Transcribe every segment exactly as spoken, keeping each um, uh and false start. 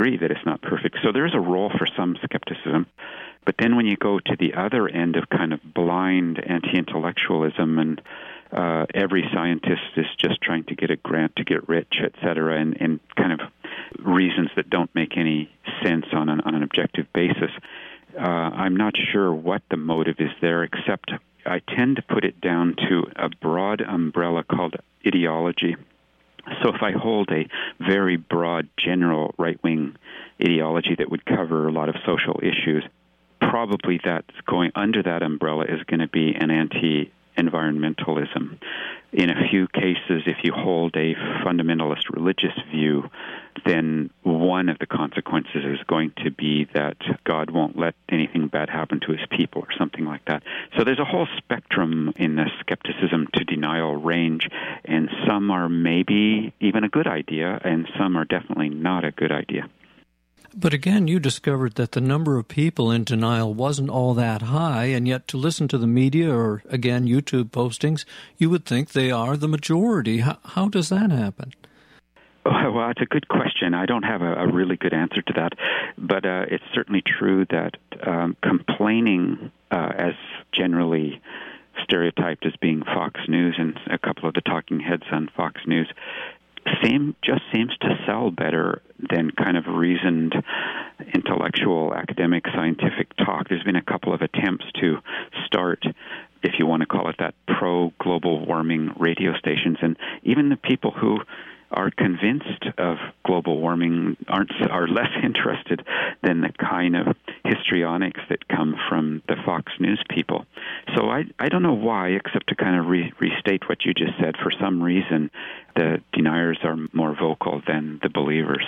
agree that it's not perfect. So there is a role for some skepticism. But then when you go to the other end of kind of blind anti-intellectualism and uh, every scientist is just trying to get a grant to get rich, et cetera, and, and kind of reasons that don't make any sense on an, on an objective basis, uh, I'm not sure what the motive is there, except I tend to put it down to a broad umbrella called ideology. So if I hold a very broad, general right-wing ideology that would cover a lot of social issues, probably that's going under that umbrella is going to be an anti-environmentalism. In a few cases, if you hold a fundamentalist religious view, then one of the consequences is going to be that God won't let anything bad happen to his people or something like that. So there's a whole spectrum in the skepticism to denial range, and some are maybe even a good idea, and some are definitely not a good idea. But again, you discovered that the number of people in denial wasn't all that high, and yet to listen to the media or, again, YouTube postings, you would think they are the majority. How, how does that happen? Oh, well, it's a good question. I don't have a, a really good answer to that, but uh, it's certainly true that um, complaining, uh, as generally stereotyped as being Fox News and a couple of the talking heads on Fox News, Same, just seems to sell better than kind of reasoned intellectual, academic, scientific talk. There's been a couple of attempts to start, if you want to call it that, pro-global warming radio stations, and even the people who are convinced of global warming aren't are less interested than the kind of histrionics that come from the Fox News people. So I I don't know why, except to kind of re- restate what you just said. For some reason, the deniers are more vocal than the believers.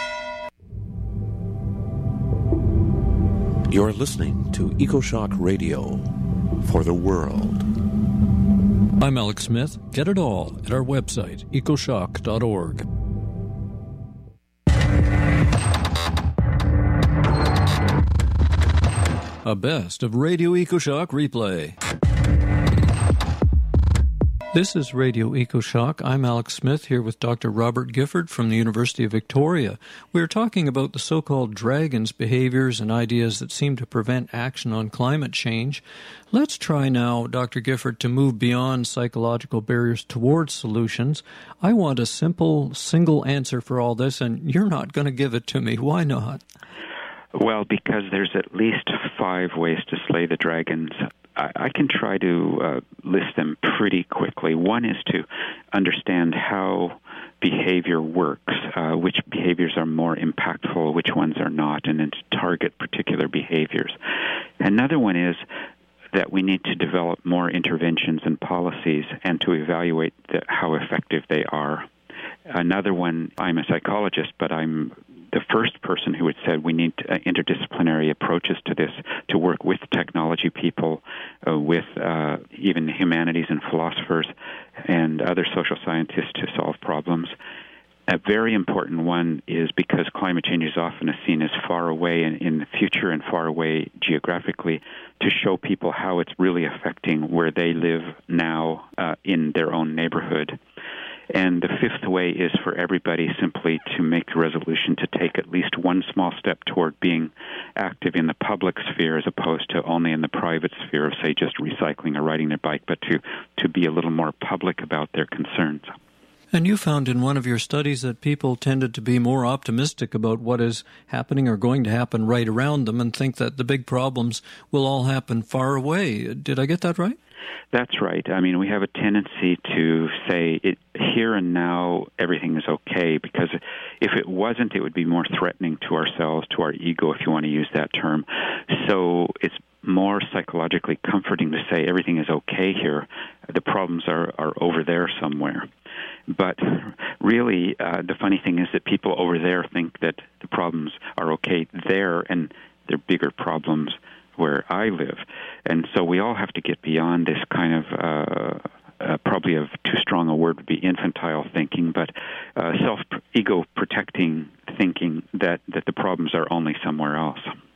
You're listening to EcoShock Radio for the world. I'm Alex Smith. Get it all at our website, ecoshock dot org. A best of Radio EcoShock replay. This is Radio EcoShock. I'm Alex Smith here with Doctor Robert Gifford from the University of Victoria. We're talking about the so-called dragons' behaviors and ideas that seem to prevent action on climate change. Let's try now, Doctor Gifford, to move beyond psychological barriers towards solutions. I want a simple, single answer for all this, and you're not going to give it to me. Why not? Well, because there's at least five ways to slay the dragons. I can try to uh, list them pretty quickly. One is to understand how behavior works, uh, which behaviors are more impactful, which ones are not, and then to target particular behaviors. Another one is that we need to develop more interventions and policies and to evaluate the, how effective they are. Another one, I'm a psychologist, but I'm the first person who had said we need uh, interdisciplinary approaches to this, to work with technology people, uh, with uh, even humanities and philosophers and other social scientists to solve problems. A very important one is because climate change is often seen as far away in, in the future and far away geographically, to show people how it's really affecting where they live now uh, in their own neighborhood. And the fifth way is for everybody simply to make the resolution to take at least one small step toward being active in the public sphere as opposed to only in the private sphere of, say, just recycling or riding their bike, but to, to be a little more public about their concerns. And you found in one of your studies that people tended to be more optimistic about what is happening or going to happen right around them and think that the big problems will all happen far away. Did I get that right? That's right. I mean, we have a tendency to say it, here and now everything is okay, because if it wasn't, it would be more threatening to ourselves, to our ego, if you want to use that term. So it's more psychologically comforting to say everything is okay here. The problems are, are over there somewhere. But really, uh, the funny thing is that people over there think that the problems are okay there, and they're bigger problems where I live. And so we all have to get beyond this kind of, uh, uh, probably of too strong a word would be infantile thinking, but uh, self-ego-protecting thinking that, that the problems are only somewhere else.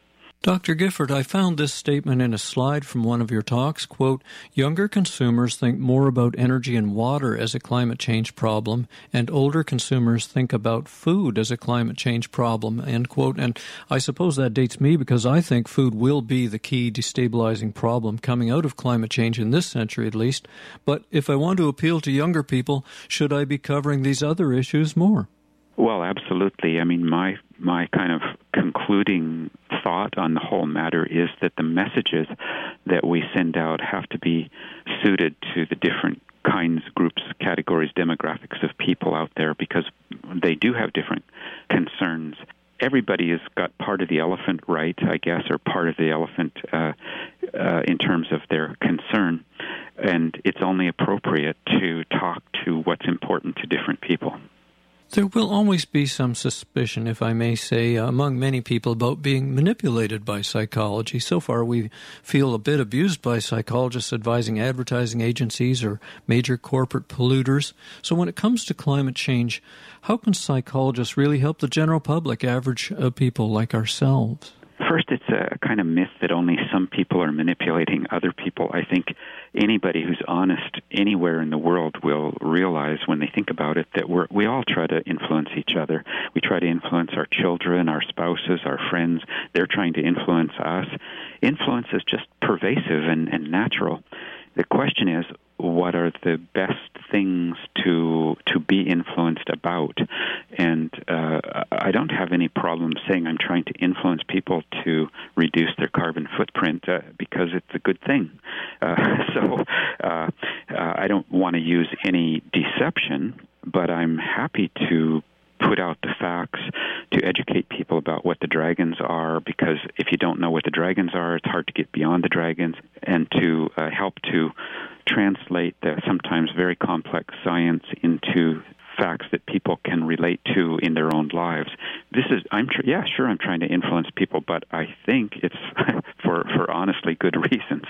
Doctor Gifford, I found this statement in a slide from one of your talks, quote, younger consumers think more about energy and water as a climate change problem, and older consumers think about food as a climate change problem, end quote. And I suppose that dates me because I think food will be the key destabilizing problem coming out of climate change in this century at least. But if I want to appeal to younger people, should I be covering these other issues more? Well, absolutely. I mean, my my kind of concluding thought on the whole matter is that the messages that we send out have to be suited to the different kinds, groups, categories, demographics of people out there, because they do have different concerns. Everybody has got part of the elephant right, I guess, or part of the elephant uh, uh, in terms of their concern, and it's only appropriate to talk to what's important to different people. There will always be some suspicion, if I may say, among many people about being manipulated by psychology. So far, we feel a bit abused by psychologists advising advertising agencies or major corporate polluters. So when it comes to climate change, how can psychologists really help the general public, average uh, people like ourselves? First, it's a kind of myth that only some people are manipulating other people. I think anybody who's honest anywhere in the world will realize when they think about it that we're, we all try to influence each other. We try to influence our children, our spouses, our friends. They're trying to influence us. Influence is just pervasive and, and natural. The question is, what are the best things to to be influenced about? And uh, I don't have any problem saying I'm trying to influence people to reduce their carbon footprint uh, because it's a good thing. Uh, so uh, uh, I don't want to use any deception, but I'm happy to put out the facts, to educate people about what the dragons are, because if you don't know what the dragons are, it's hard to get beyond the dragons, and to uh, help to translate the sometimes very complex science into facts that people can relate to in their own lives. This is, I'm tr- yeah, sure, I'm trying to influence people, but I think it's for, for honestly good reasons.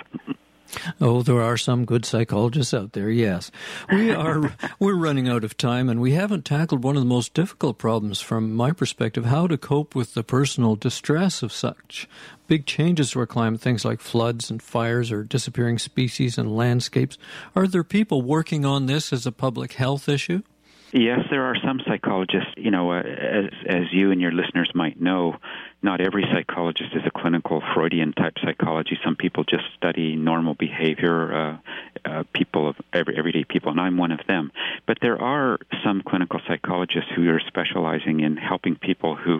Oh, there are some good psychologists out there, yes. We are, we're running out of time, and we haven't tackled one of the most difficult problems from my perspective, how to cope with the personal distress of such big changes to our climate, things like floods and fires or disappearing species and landscapes. Are there people working on this as a public health issue? Yes, there are some psychologists. You know, uh, as, as you and your listeners might know, not every psychologist is a clinical Freudian-type psychology. Some people just study normal behavior, uh, uh, people of every, everyday people, and I'm one of them. But there are some clinical psychologists who are specializing in helping people who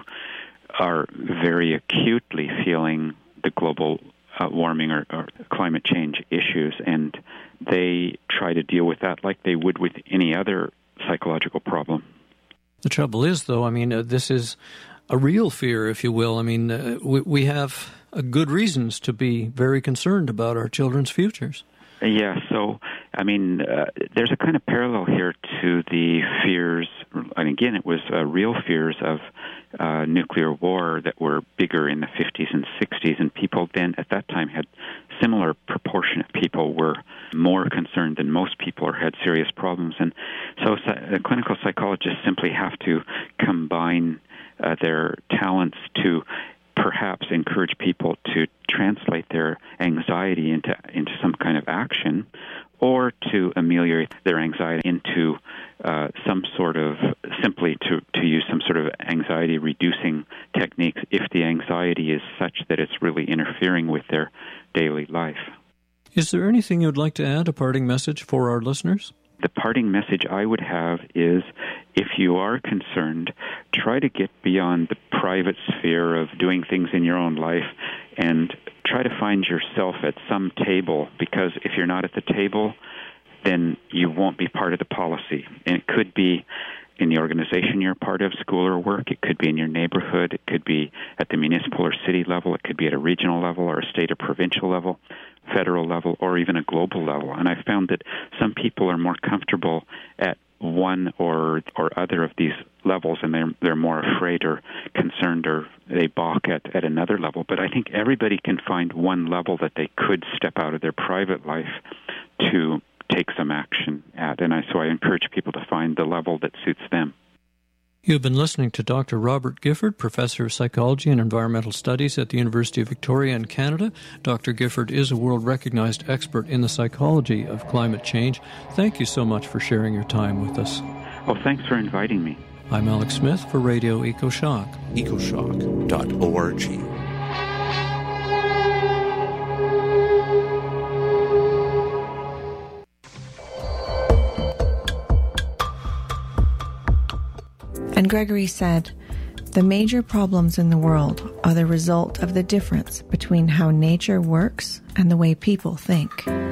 are very acutely feeling the global uh, warming or, or climate change issues, and they try to deal with that like they would with any other psychological problem. The trouble is, though, I mean, uh, this is a real fear, if you will. I mean, uh, we, we have uh, good reasons to be very concerned about our children's futures. Yeah, so, I mean, uh, there's a kind of parallel here to the fears, and again, it was uh, real fears of uh, nuclear war that were bigger in the fifties and sixties, and people then at that time had similar proportionate people were more concerned than most people or had serious problems. And so uh, clinical psychologists simply have to combine uh, their talents to perhaps encourage people to translate their anxiety into into some kind of action, or to ameliorate their anxiety into uh, some sort of, simply to, to use some sort of anxiety-reducing techniques if the anxiety is such that it's really interfering with their daily life. Is there anything you'd like to add, a parting message for our listeners? The parting message I would have is, if you are concerned, try to get beyond the private sphere of doing things in your own life and try to find yourself at some table, because if you're not at the table, then you won't be part of the policy. And it could be in the organization you're part of, school or work. It could be in your neighborhood. It could be at the municipal or city level. It could be at a regional level or a state or provincial level, federal level, or even a global level. And I found that some people are more comfortable at one or or other of these levels, and they're they're more afraid or concerned, or they balk at, at another level. But I think everybody can find one level that they could step out of their private life to take some action at. And I, so I encourage people to find the level that suits them. You've been listening to Doctor Robert Gifford, Professor of Psychology and Environmental Studies at the University of Victoria in Canada. Doctor Gifford is a world-recognized expert in the psychology of climate change. Thank you so much for sharing your time with us. Oh, thanks for inviting me. I'm Alex Smith for Radio EcoShock. ecoshock dot org. And Gregory said, "The major problems in the world are the result of the difference between how nature works and the way people think."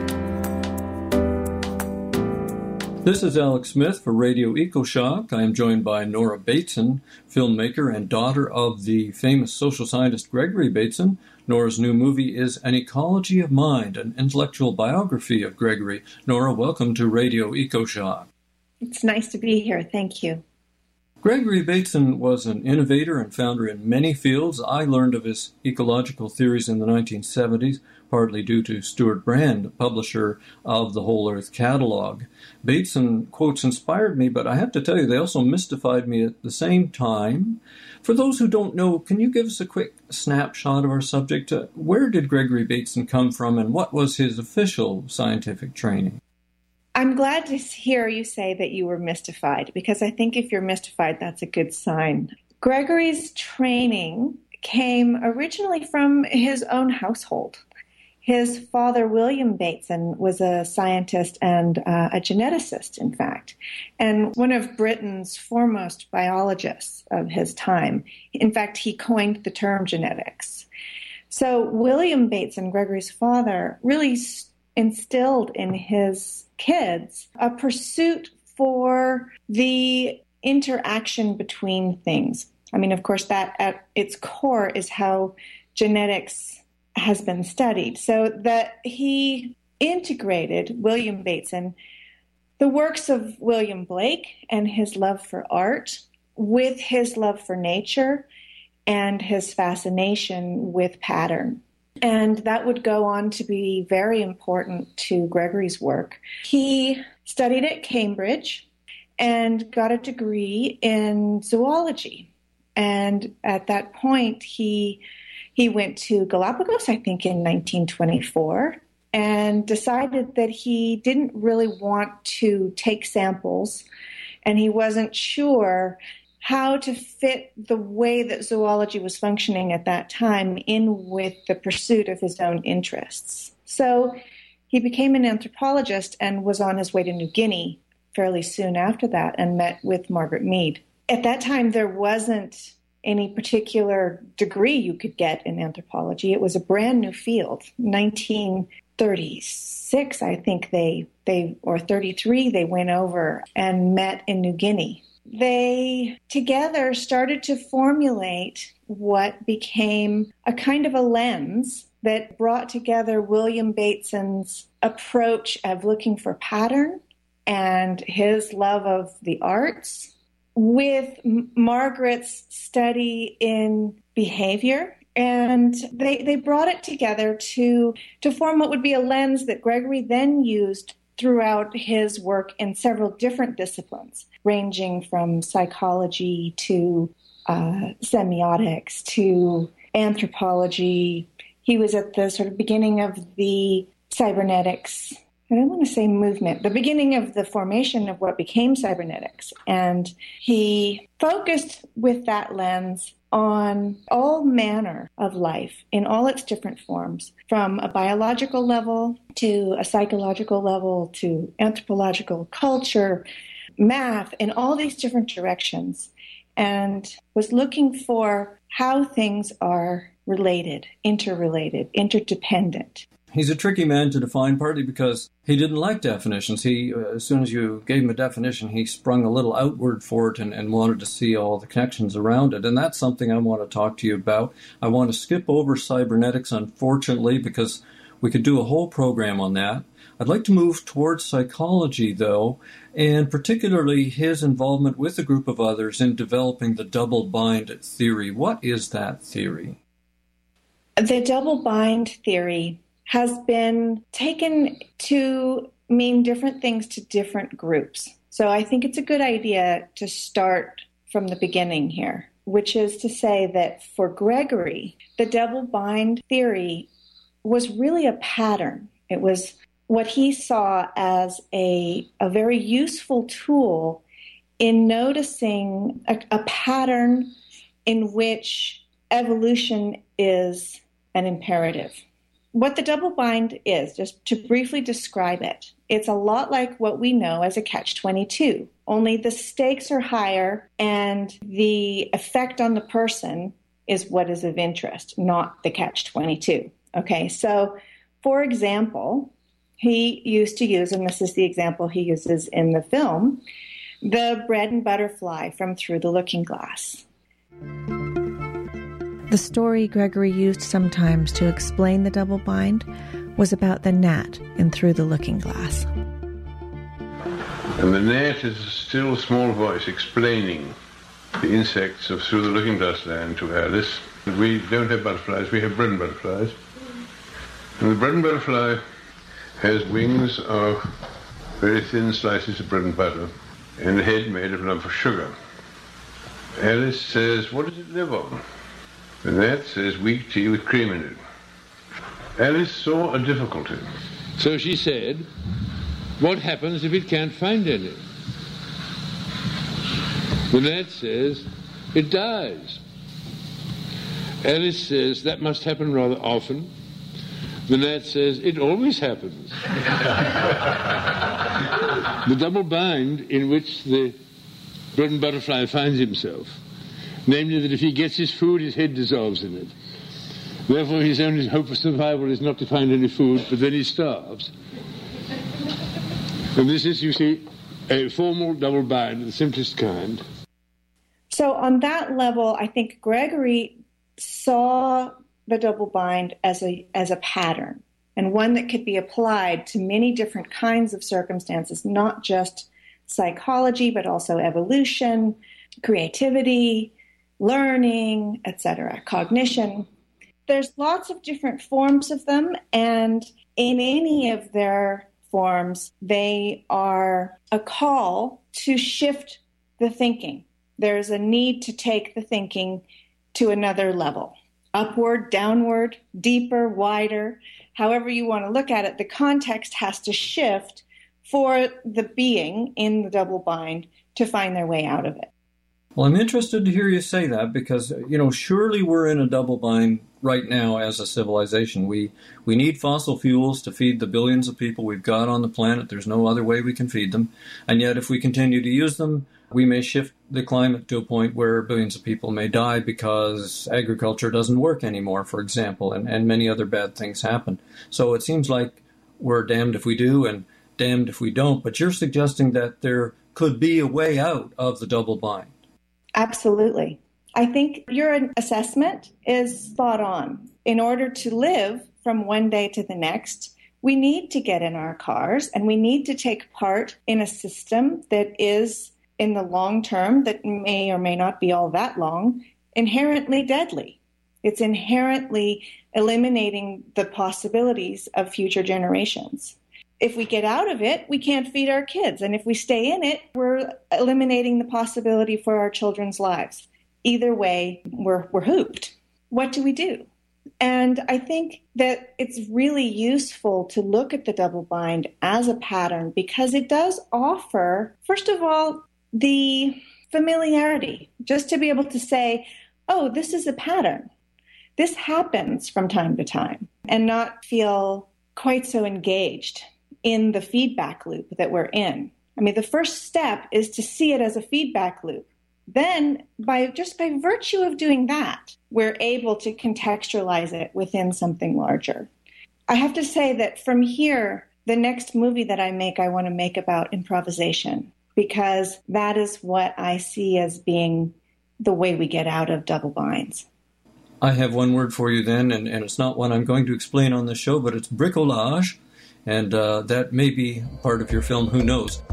This is Alex Smith for Radio EcoShock. I am joined by Nora Bateson, filmmaker and daughter of the famous social scientist Gregory Bateson. Nora's new movie is An Ecology of Mind, an intellectual biography of Gregory. Nora, welcome to Radio EcoShock. It's nice to be here. Thank you. Gregory Bateson was an innovator and founder in many fields. I learned of his ecological theories in the nineteen seventies, partly due to Stuart Brand, publisher of the Whole Earth Catalog. Bateson quotes inspired me, but I have to tell you, they also mystified me at the same time. For those who don't know, can you give us a quick snapshot of our subject? Uh, where did Gregory Bateson come from, and what was his official scientific training? I'm glad to hear you say that you were mystified, because I think if you're mystified, that's a good sign. Gregory's training came originally from his own household. His father, William Bateson, was a scientist and uh, a geneticist, in fact, and one of Britain's foremost biologists of his time. In fact, he coined the term genetics. So William Bateson, Gregory's father, really instilled in his kids a pursuit for the interaction between things. I mean, of course, that at its core is how genetics has been studied. So that he integrated, William Bateson, the works of William Blake and his love for art with his love for nature and his fascination with pattern. And that would go on to be very important to Gregory's work. He studied at Cambridge and got a degree in zoology. And at that point, he he went to Galapagos, I think, in nineteen twenty-four, and decided that he didn't really want to take samples, and he wasn't sure how to fit the way that zoology was functioning at that time in with the pursuit of his own interests. So he became an anthropologist and was on his way to New Guinea fairly soon after that and met with Margaret Mead. At that time, there wasn't any particular degree you could get in anthropology. It was a brand new field. nineteen thirty-six, I think they, they or thirty-three, they went over and met in New Guinea. They together started to formulate what became a kind of a lens that brought together William Bateson's approach of looking for pattern and his love of the arts with Margaret's study in behavior. And they, they brought it together to, to form what would be a lens that Gregory then used throughout his work in several different disciplines, ranging from psychology to uh, semiotics to anthropology. He was at the sort of beginning of the cybernetics, I don't want to say movement, the beginning of the formation of what became cybernetics. And he focused with that lens on all manner of life in all its different forms, from a biological level to a psychological level to anthropological culture, math, in all these different directions, and was looking for how things are related, interrelated, interdependent. He's a tricky man to define, partly because he didn't like definitions. He, uh, as soon as you gave him a definition, he sprung a little outward for it and, and wanted to see all the connections around it. And that's something I want to talk to you about. I want to skip over cybernetics, unfortunately, because we could do a whole program on that. I'd like to move towards psychology, though, and particularly his involvement with a group of others in developing the double-bind theory. What is that theory? The double-bind theory has been taken to mean different things to different groups. So I think it's a good idea to start from the beginning here, which is to say that for Gregory, the double-bind theory was really a pattern. It was what he saw as a, a very useful tool in noticing a, a pattern in which evolution is an imperative. What the double bind is, just to briefly describe it, it's a lot like what we know as a catch twenty-two, only the stakes are higher and the effect on the person is what is of interest, not the catch twenty-two. Okay, so for example, he used to use, and this is the example he uses in the film, the bread and butterfly from Through the Looking Glass. The story Gregory used sometimes to explain the double bind was about the gnat in Through the Looking Glass. And the gnat is a still small voice explaining the insects of Through the Looking Glass land to Alice. We don't have butterflies, we have bread and butterflies. And the bread and butterfly has wings of very thin slices of bread and butter and a head made of lump of sugar. Alice says, what does it live on? And that says weak tea with cream in it. Alice saw a difficulty. So she said, what happens if it can't find any? The gnat says, it dies. Alice says, that must happen rather often. The gnat says, it always happens. The double bind in which the bread and butterfly finds himself, namely that if he gets his food, his head dissolves in it. Therefore, his only hope for survival is not to find any food, but then he starves. And this is, you see, a formal double bind of the simplest kind. So on that level, I think Gregory saw the double bind as a as a pattern, and one that could be applied to many different kinds of circumstances, not just psychology, but also evolution, creativity, learning, et cetera, cognition. There's lots of different forms of them, and in any of their forms, they are a call to shift the thinking. There's a need to take the thinking to another level, upward, downward, deeper, wider, however you want to look at it. The context has to shift for the being in the double bind to find their way out of it. Well, I'm interested to hear you say that because, you know, surely we're in a double bind right now as a civilization. We we need fossil fuels to feed the billions of people we've got on the planet. There's no other way we can feed them. And yet if we continue to use them, we may shift the climate to a point where billions of people may die because agriculture doesn't work anymore, for example, and, and many other bad things happen. So it seems like we're damned if we do and damned if we don't. But you're suggesting that there could be a way out of the double bind. Absolutely. I think your assessment is spot on. In order to live from one day to the next, we need to get in our cars and we need to take part in a system that is, in the long term, that may or may not be all that long, inherently deadly. It's inherently eliminating the possibilities of future generations. If we get out of it, we can't feed our kids. And if we stay in it, we're eliminating the possibility for our children's lives. Either way, we're, we're hooped. What do we do? And I think that it's really useful to look at the double bind as a pattern because it does offer, first of all, the familiarity, just to be able to say, oh, this is a pattern. This happens from time to time, and not feel quite so engaged in the feedback loop that we're in. I mean, the first step is to see it as a feedback loop. Then, by just by virtue of doing that, we're able to contextualize it within something larger. I have to say that from here, the next movie that I make, I want to make about improvisation, because that is what I see as being the way we get out of double binds. I have one word for you then, and, and it's not one I'm going to explain on the show, but it's bricolage. And uh, that may be part of your film, who knows?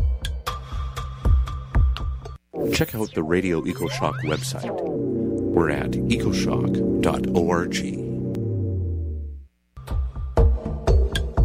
Check out the Radio EcoShock website. We're at ecoshock dot org.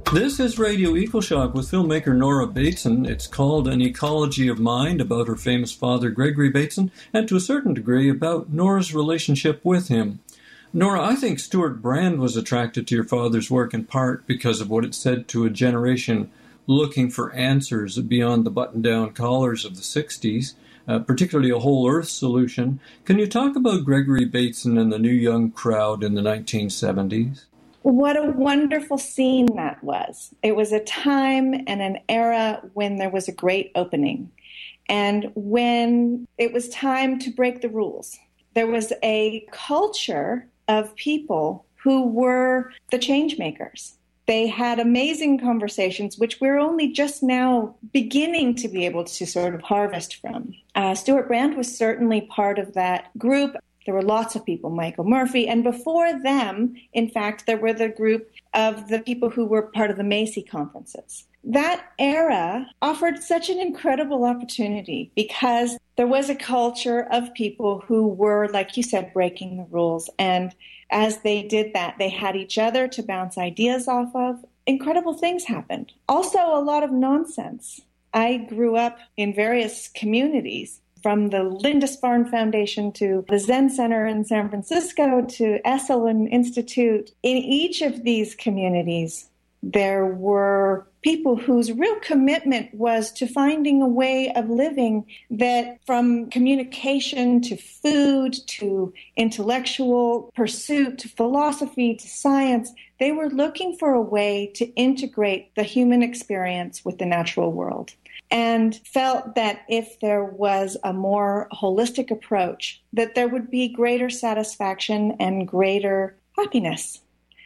This is Radio EcoShock with filmmaker Nora Bateson. It's called An Ecology of Mind, about her famous father, Gregory Bateson, and to a certain degree about Nora's relationship with him. Nora, I think Stuart Brand was attracted to your father's work in part because of what it said to a generation looking for answers beyond the button-down collars of the sixties, uh, particularly a whole earth solution. Can you talk about Gregory Bateson and the New Young crowd in the nineteen seventies? What a wonderful scene that was. It was a time and an era when there was a great opening, and when it was time to break the rules. There was a culture of people who were the change makers. They had amazing conversations, which we're only just now beginning to be able to sort of harvest from. Uh, Stuart Brand was certainly part of that group. There were lots of people, Michael Murphy, and before them, in fact, there were the group of the people who were part of the Macy conferences. That era offered such an incredible opportunity because there was a culture of people who were, like you said, breaking the rules. And as they did that, they had each other to bounce ideas off of. Incredible things happened. Also, a lot of nonsense. I grew up in various communities, from the Lindisfarne Foundation to the Zen Center in San Francisco to Esalen Institute. In each of these communities, there were people whose real commitment was to finding a way of living that, from communication to food to intellectual pursuit to philosophy to science, they were looking for a way to integrate the human experience with the natural world, and felt that if there was a more holistic approach, that there would be greater satisfaction and greater happiness.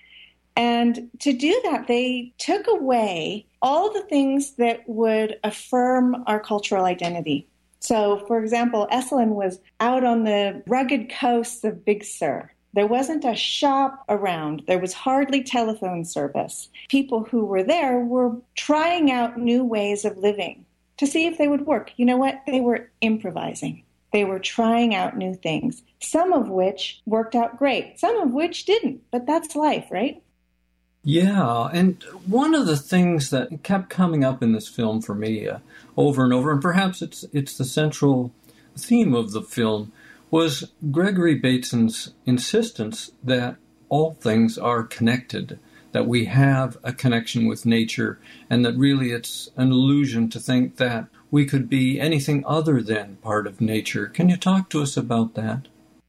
And to do that, they took away all the things that would affirm our cultural identity. So, for example, Esalen was out on the rugged coasts of Big Sur. There wasn't a shop around. There was hardly telephone service. People who were there were trying out new ways of living to see if they would work. You know what? They were improvising. They were trying out new things, some of which worked out great, some of which didn't. But that's life, right? Yeah, and one of the things that kept coming up in this film for me uh, over and over, and perhaps it's it's the central theme of the film, was Gregory Bateson's insistence that all things are connected, that we have a connection with nature, and that really it's an illusion to think that we could be anything other than part of nature. Can you talk to us about that?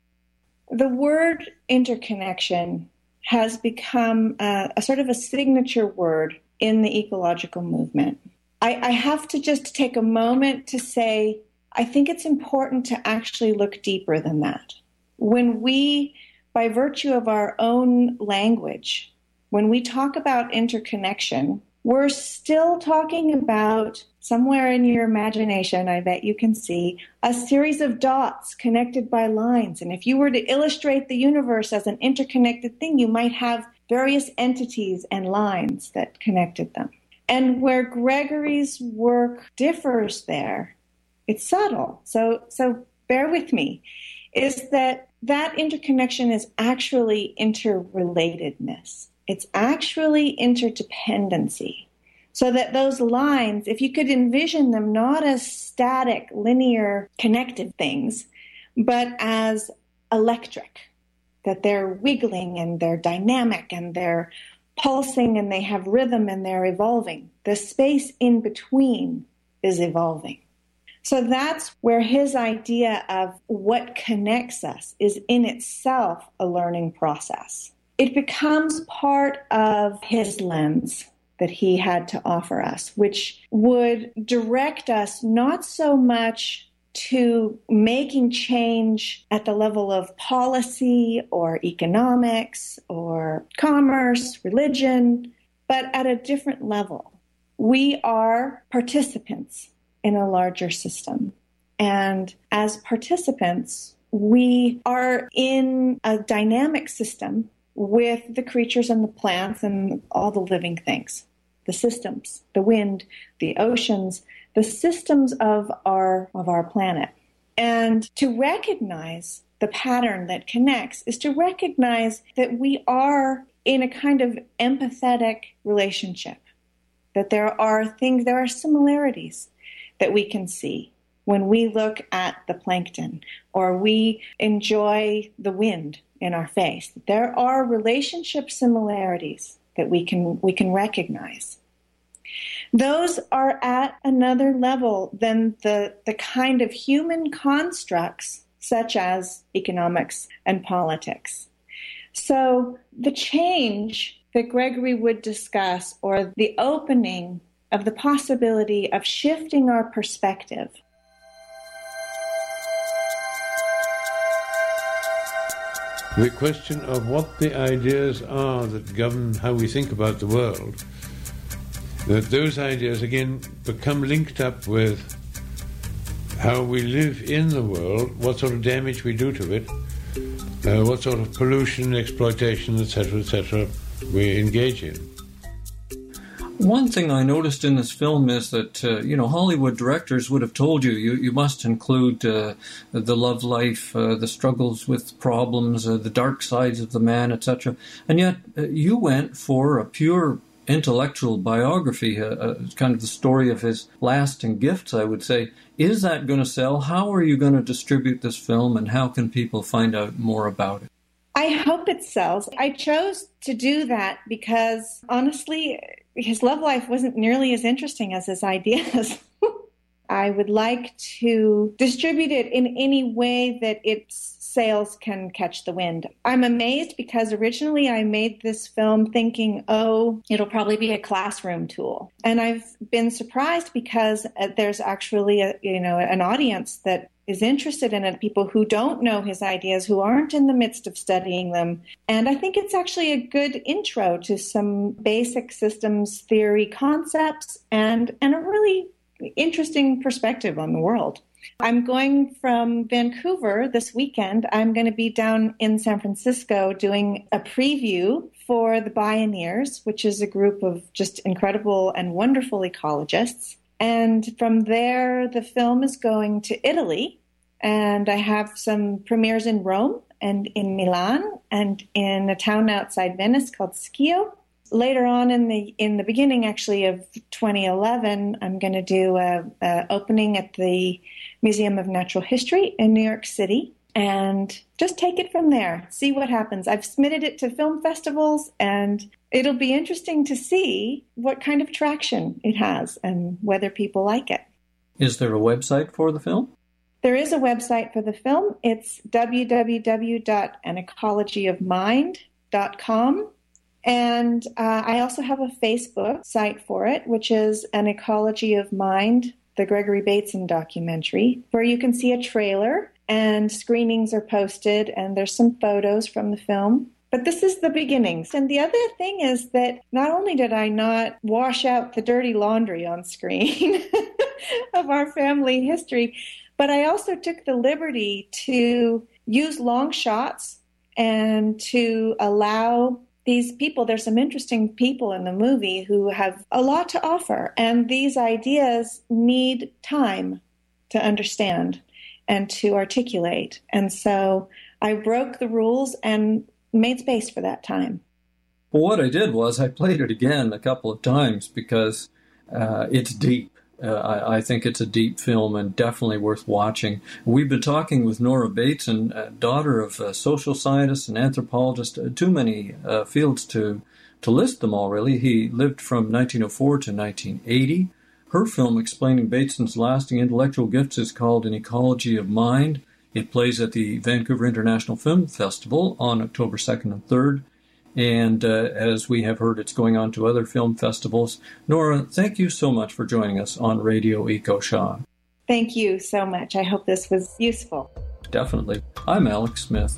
The word interconnection has become a, a sort of a signature word in the ecological movement. I, I have to just take a moment to say, I think it's important to actually look deeper than that. When we, by virtue of our own language, when we talk about interconnection, we're still talking about, somewhere in your imagination, I bet you can see, a series of dots connected by lines. And if you were to illustrate the universe as an interconnected thing, you might have various entities and lines that connected them. And where Gregory's work differs there, it's subtle. So, so bear with me, is that that interconnection is actually interrelatedness. It's actually interdependency. So that those lines, if you could envision them not as static, linear, connected things, but as electric, that they're wiggling and they're dynamic and they're pulsing and they have rhythm and they're evolving. The space in between is evolving. So that's where his idea of what connects us is in itself a learning process. It becomes part of his lens that he had to offer us, which would direct us not so much to making change at the level of policy or economics or commerce, religion, but at a different level. We are participants in a larger system. And as participants, we are in a dynamic system with the creatures and the plants and all the living things, the systems, the wind, the oceans, the systems of our of our planet. And to recognize the pattern that connects is to recognize that we are in a kind of empathetic relationship, that there are things, there are similarities that we can see when we look at the plankton or we enjoy the wind in our face. There are relationship similarities that we can we can recognize. Those are at another level than the, the kind of human constructs such as economics and politics. So the change that Gregory would discuss, or the opening of the possibility of shifting our perspective, the question of what the ideas are that govern how we think about the world, that those ideas again become linked up with how we live in the world, what sort of damage we do to it, uh, what sort of pollution, exploitation, et cetera, et cetera, we engage in. One thing I noticed in this film is that, uh, you know, Hollywood directors would have told you, you, you must include uh, the love life, uh, the struggles with problems, uh, the dark sides of the man, et cetera. And yet uh, you went for a pure intellectual biography, uh, uh, kind of the story of his lasting gifts, I would say. Is that going to sell? How are you going to distribute this film, and how can people find out more about it? I hope it sells. I chose to do that because, honestly, his love life wasn't nearly as interesting as his ideas. I would like to distribute it in any way that its sales can catch the wind. I'm amazed because originally I made this film thinking, oh, it'll probably be a classroom tool. And I've been surprised because there's actually a, you know, an audience that is interested in it, people who don't know his ideas, who aren't in the midst of studying them. And I think it's actually a good intro to some basic systems theory concepts and, and a really interesting perspective on the world. I'm going from Vancouver this weekend. I'm going to be down in San Francisco doing a preview for the Bioneers, which is a group of just incredible and wonderful ecologists. And from there, the film is going to Italy, and I have some premieres in Rome and in Milan and in a town outside Venice called Schio. Later on in the in the beginning, actually, of twenty eleven, I'm going to do a, a opening at the Museum of Natural History in New York City, and just take it from there, see what happens. I've submitted it to film festivals, and it'll be interesting to see what kind of traction it has and whether people like it. Is there a website for the film? There is a website for the film. It's w w w dot an ecology of mind dot com. And uh, I also have a Facebook site for it, which is An Ecology of Mind, the Gregory Bateson documentary, where you can see a trailer and screenings are posted and there's some photos from the film. But this is the beginnings. And the other thing is that not only did I not wash out the dirty laundry on screen of our family history, but I also took the liberty to use long shots and to allow these people, there's some interesting people in the movie who have a lot to offer. And these ideas need time to understand and to articulate. And so I broke the rules and made space for that time. Well, what I did was I played it again a couple of times because uh, it's deep. Uh, I, I think it's a deep film and definitely worth watching. We've been talking with Nora Bateson, uh, daughter of a social scientist and anthropologist, uh, too many uh, fields to, to list them all, really. He lived from nineteen oh four to nineteen eighty. Her film explaining Bateson's lasting intellectual gifts is called An Ecology of Mind. It plays at the Vancouver International Film Festival on October second and third. And uh, as we have heard, it's going on to other film festivals. Nora, thank you so much for joining us on Radio EcoShock. Thank you so much. I hope this was useful. Definitely. I'm Alex Smith.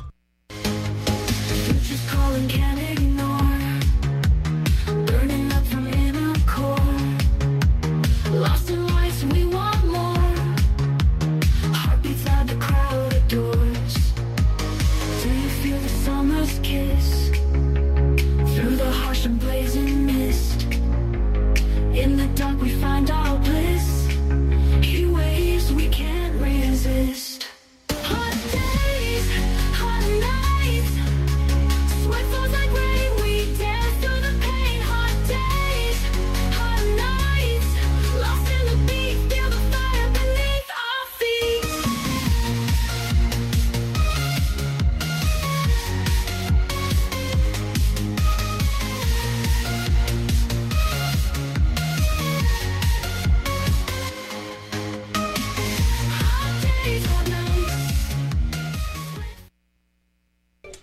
In the dark we find our